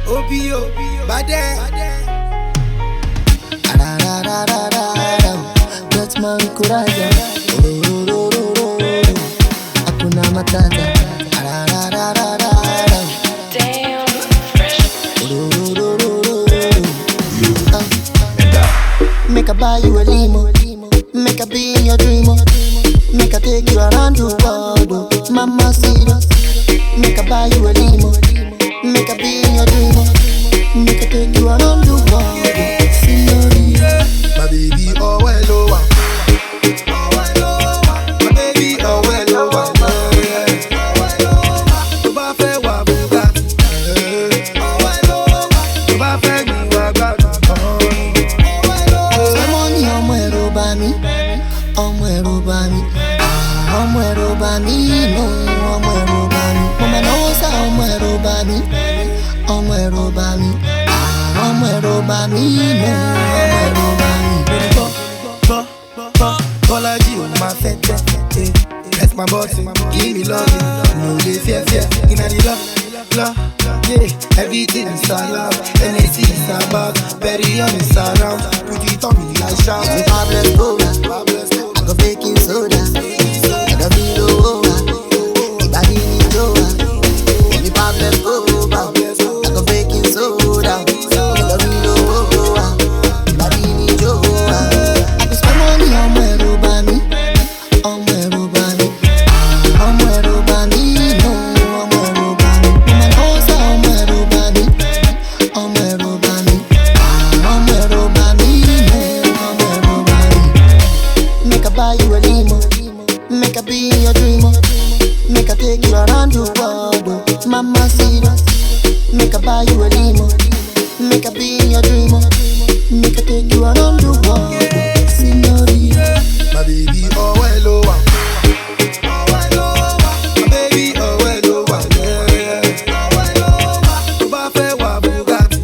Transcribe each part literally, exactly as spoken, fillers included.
Obio, Bade. Dutchman Kuraja. Hakuna Matata. Damn, fresh. Make a buy you a limo, make a be in your dream, make a take you around the world, mama see us. Make a buy you a limo, make a be in your dream, make a take you around the world, señorita. My baby, oh well, oh wow. Oh well, oh wow. My baby, oh well, oh wow. To bá fẹ́ wà Bugatti. Oh well, oh wow. To bá fẹ́ mi wà gbàdúrà. Money ọmọ ẹ̀rọ bá mi, ọmọ ẹ̀rọ bá mi, ọmọ ẹ̀rọ bá mi, no, ọmọ ẹ̀rọ bá mi. Mo máa náwó sá ọmọ ẹ̀rọ bá mi, ọmọ ẹ̀rọ bá mi, ọmọ ẹ̀rọ bá mi, no, ọmọ ẹ̀rọ bá mi. Bọ́ bọ́ bọ́ Bọ́lájí ò máa fẹ́ tẹ́ ẹ. Press my button, give me love. No dey fear fear, inna the love, love, yeah. Everything is allowed, N A C is about, Perion is around. Put it on me like shout. Me Pablo Escobar, I go fake you soda, I go be low, ibadi ni joa. Me Pablo Escobar, I go fake you soda, I go be low, ibadi ni joa. I go spend money on my robani, on my robani, on my robani, no, on my robani. My house on my robani, on my robani, on my robani, no, on my robani. Make a buy you a limo, make a be in your dream, make a take you around the world, mama see us. Make a buy you a limo, make a be in your dream, make a take you around the world, señorita. My baby, oh well, oh wow. Oh well, oh wow. My baby, oh well, oh wow. Yeah, yeah. Oh well, oh wow. To bá fẹ́ wà Bugatti.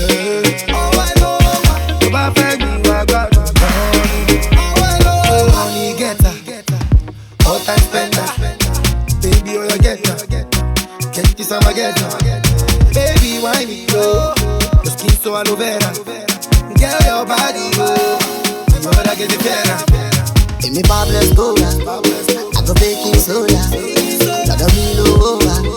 Oh well, oh wow. To bá fẹ́ mi wà gbàdúrà. Oh well, oh wow. Money getter, all time spender. Baby, oh you getter, get this I'm a getter. Baby, why me low? Your skin so aloe vera. Girl, your body, oh. You better get it better. Give me Pablo Escobar, I go fake you soda, I go be low,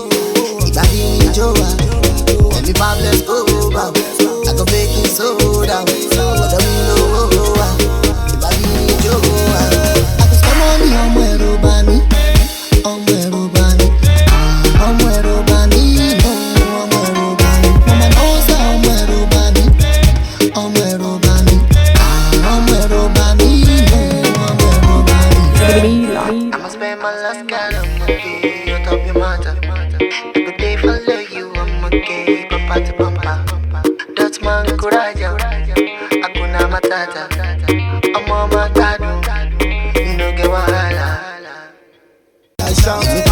ibadi ni joa. Give me Pablo Escobar, I go fake you soda, I go be low, ibadi ni joa. I go spend money on my robani, on my robani, on my robani, no, on my robani. Mama knows on my robani, on my robani, on my robani, no, on my robani. I'ma spend my last calendar on top your matter. Every day follow you, I'ma keep pampa to pampa. Dutchman Kuraja, Hakuna Matata. I'm on my tadu, you know get wahala. I shout.